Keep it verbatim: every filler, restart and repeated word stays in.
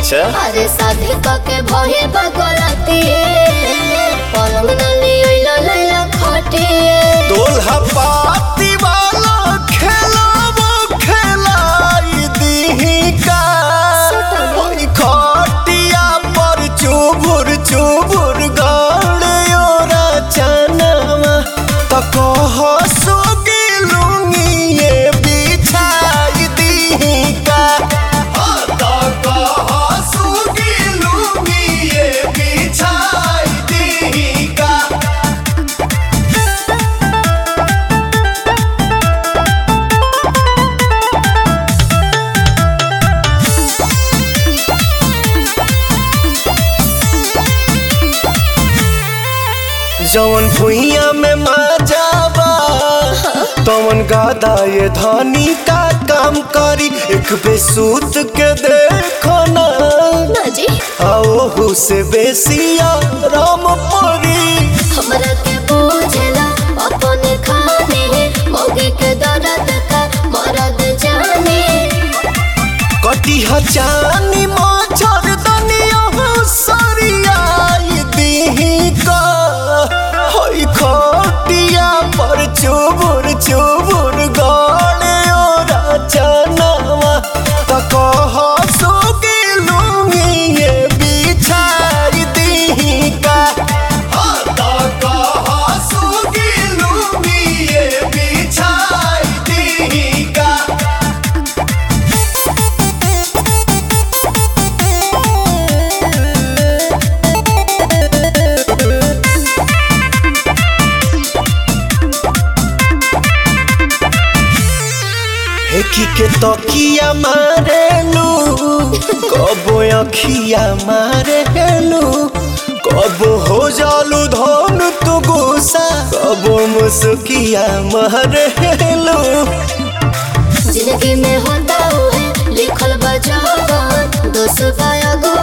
अच्छा अरे शादी के भये बगलती पलंग नली ओइला लैला खटे दोल्हा पाती वाला खेलावो खेलाई दीही का ओई खटिया पर चुबुर चुबुर गाड़े ओरा चनावा त कह सोगी लूंगी ये बिछाई दीही का त कह सोगी लूंगी ये बिछाई दीही का। जवन भुइया में माजाबा तवन गादा ये धानी का काम करी एक बेसूत के देखो ना जी आओ से बेसिया राम परी हमरा के बुझला अपने खाने मोगे के दर्द का मरद जाने कटी हचानी मच्छर दनिया सरियाई दीही का होई खटिया पर चुबुर चुबुर गाड़े ओरा चनावा त कह सोगी लूंगी ये बिछाई दीही का त कह सोगी लूंगी ये बिछाई दीही का। हेकी के तकिया मारेलू कबो अखिया मारेलू कबो हो जालू धन तू गुस्सा कबो मुस्किया मारेलू जिंदगी में होता है लिखल बजावन दोस्त गाया गो